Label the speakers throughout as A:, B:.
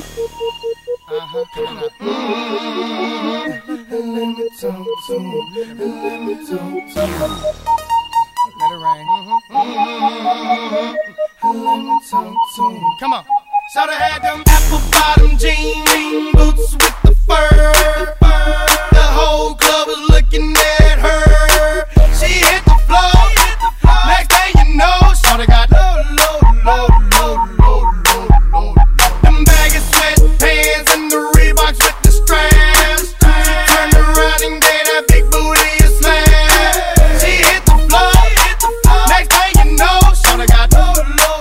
A: Coming up. Let me talk to him. Let me talk to him. Let it rain. Let me talk to him. Come on. Shoulda had them apple bottom jean boots with the fur. The whole club was looking at her. She hit the floor. Next thing you know, shoulda got low. Them baggy sweatpants and the Reeboks with the straps. She turned around and gave that big booty a slam. She hit the floor. Next thing you know, shoulda got low.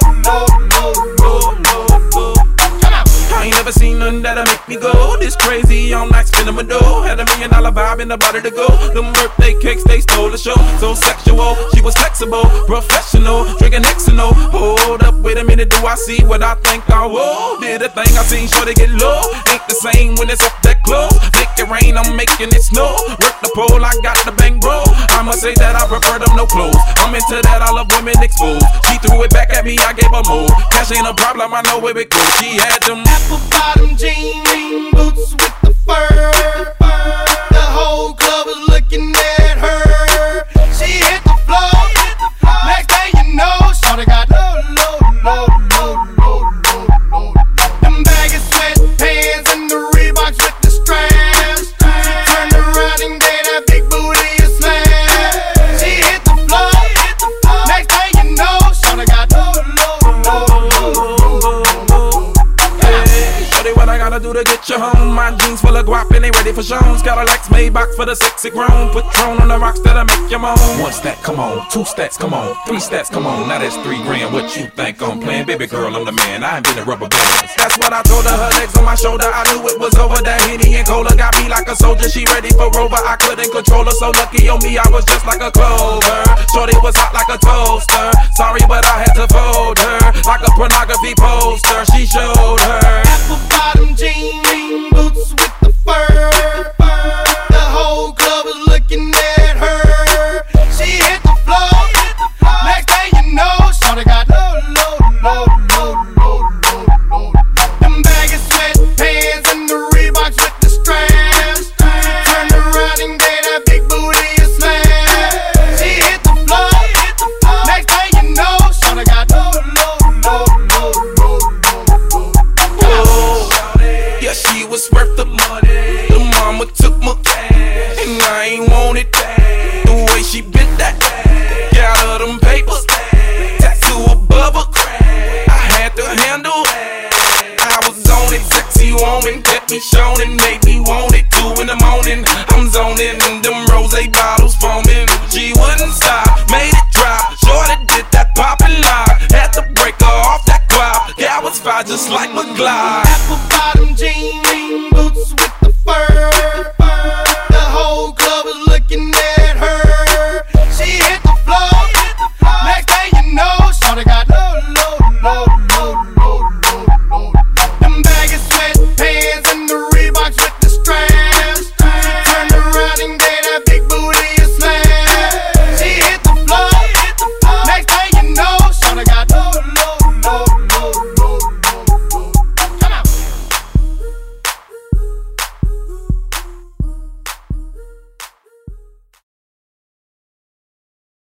B: I ain't never seen nothing that'll make me go this crazy all night spinning my dough. Had $1 million vibe in the body to go. Them birthday cakes, they stole the show. So sexual, she was flexible, professional, drinking Xano. Hold up, wait a minute, do I see what I think I will? Did a thing I seen, sure to get low. Ain't the same when it's up that close. Make it rain, I'm making it snow. Work the pole, I got the bang bro. I must say that I prefer them no clothes. I'm into that, I love women exposed. She threw it back at me, I gave her more. Cash ain't a problem, I know where it goes. She had them
A: apple bottom jean boots with the fur. The whole club was looking at her. She hit the floor. Next thing you know, shorty got low. Them baggy sweatpants and the Reeboks with the straps. She turned around and gave that big booty a slam. She hit the floor. Next thing you know, shorty got low.
B: What I gotta do to get you home? My jeans full of guap and they ready for shows. Got a Lex Maybach for the sexy grown. Patron on the rocks that'll make you moan. 1 stack, come on. 2 stacks, come on. 3 stacks, come on. Now that's $3 grand. What you think I'm playing? Baby girl, I'm the man. I ain't been a rubber band. That's what I told her. Her legs on my shoulder. I knew it was over. That Henny and Cola got me like a soldier. She ready for Rover. I couldn't control her. So lucky on me, I was just like a clover. Shorty was hot like a toaster. Sorry, but I had to fold her like a pornography poster. She showed her
A: apple bottom jean boots with the fur. The whole club was looking at her. She hit the floor. Next thing you know, shorty got low. Them baggy sweatpants and the Reeboks with the straps. She turned around and gave that big booty a slam. She hit the floor. Next thing you know, shorty got low.
B: Yeah, she was worth the money. The mama took my cash, and I ain't want it back. The way she bit that ass, got her them papers, tattoo above her crack. I had to handle it. I was on it, sexy woman, kept me showing, made me want it. 2 in the morning, I'm zoning, and them rose bottles foaming. She wouldn't stop, made it drop. Shorty did that poppin' lock, had to break her off that guap. Yeah, I was fine just like McGlide.
A: Apple bottom jeans